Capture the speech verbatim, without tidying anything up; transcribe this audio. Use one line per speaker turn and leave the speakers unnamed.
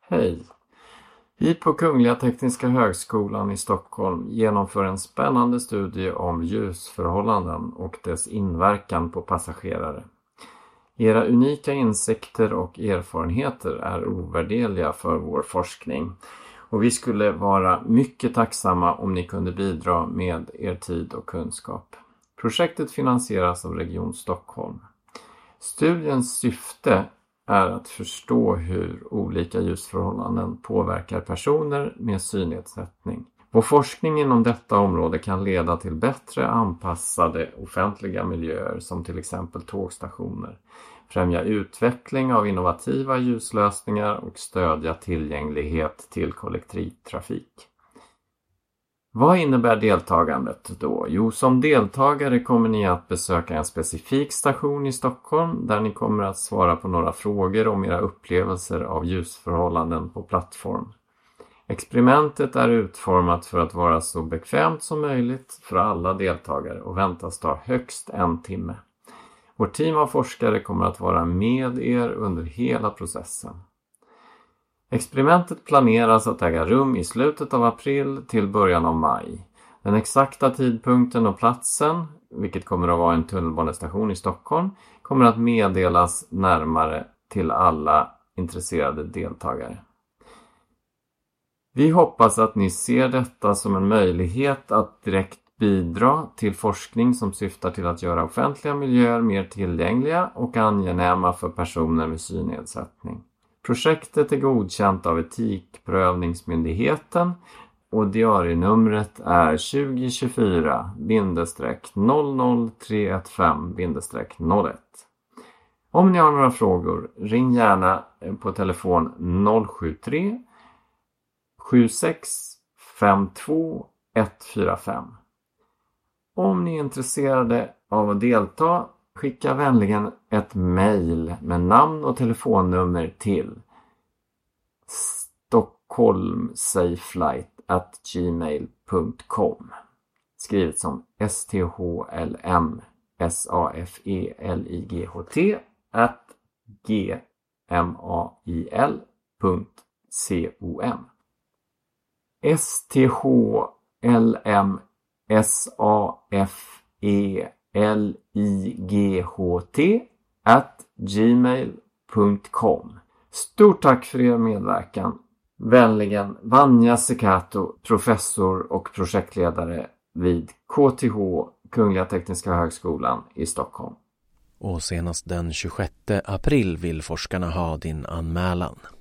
Hej! Vi på Kungliga Tekniska Högskolan i Stockholm genomför en spännande studie om ljusförhållanden och dess inverkan på passagerare. Era unika insikter och erfarenheter är ovärderliga för vår forskning och vi skulle vara mycket tacksamma om ni kunde bidra med er tid och kunskap. Projektet finansieras av Region Stockholm. Studiens syfte är att förstå hur olika ljusförhållanden påverkar personer med synnedsättning. Vår forskning inom detta område kan leda till bättre anpassade offentliga miljöer som till exempel tågstationer, främja utveckling av innovativa ljuslösningar och stödja tillgänglighet till kollektivtrafik. Vad innebär deltagandet då? Jo, som deltagare kommer ni att besöka en specifik station i Stockholm där ni kommer att svara på några frågor om era upplevelser av ljusförhållanden på plattform. Experimentet är utformat för att vara så bekvämt som möjligt för alla deltagare och väntas ta högst en timme. Vårt team av forskare kommer att vara med er under hela processen. Experimentet planeras att äga rum i slutet av april till början av maj. Den exakta tidpunkten och platsen, vilket kommer att vara en tunnelbanestation i Stockholm, kommer att meddelas närmare till alla intresserade deltagare. Vi hoppas att ni ser detta som en möjlighet att direkt bidra till forskning som syftar till att göra offentliga miljöer mer tillgängliga och angenäma för personer med synnedsättning. Projektet är godkänt av Etikprövningsmyndigheten och diarienumret är tjugo tjugofyra noll noll tre ett fem noll ett. Om ni har några frågor, ring gärna på telefon noll sju tre sju sex fem två ett fyra fem. Om ni är intresserade av att delta, skicka vänligen ett mejl med namn och telefonnummer till stockholmsafelight at gmail punkt com. Skrivet som S T H L M S A F E L I G H T at G M A I L punkt com. S T H L M S A F E L I G H T at gmail punkt com. Stort tack för er medverkan. Vänligen Vanja Sekato, professor och projektledare vid K T H, Kungliga Tekniska Högskolan i Stockholm.
Och senast den tjugosjätte april vill forskarna ha din anmälan.